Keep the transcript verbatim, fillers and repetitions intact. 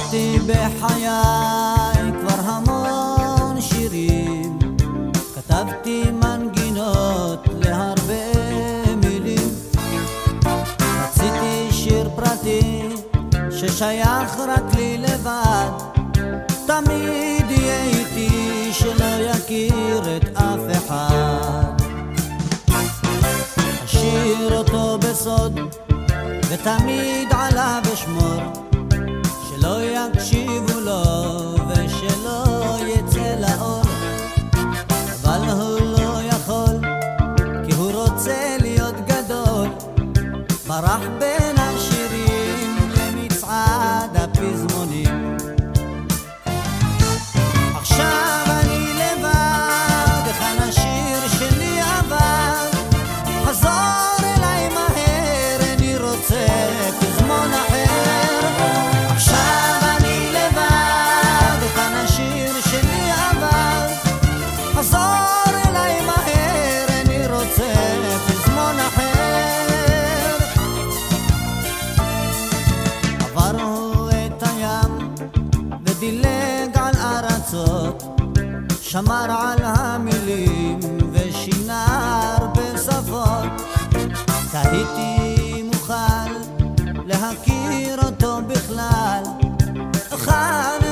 כתבתי בחיי כבר המון שירים, כתבתי מנגינות להרבה מילים. רציתי שיר פרטי ששייך רק לי לבד, תמיד יהיה איתי שלא יכיר את אף אחד. אשיר אותו בסוד ותמיד עליו אשמור, שלא יקשיבו לו ושלא יצא לאור. אבל הוא לא יכול כי הוא רוצה להיות גדול, ברח בין השירים למצעד הפזמונים. עכשיו אני לבד, היכן השיר שלי עבר? חזור אליי מהר, אני רוצה פזמון אחר. עכשיו אני לבד, היכן השיר שלי עבר? חזור אליי מהר, אני רוצה פזמון אחר. עבר הוא את הים ודילג על ארצות, שמר על המילים ושינה הרבה שפות. תהיתי אם אוכל להכיר אותו בכלל, אוכל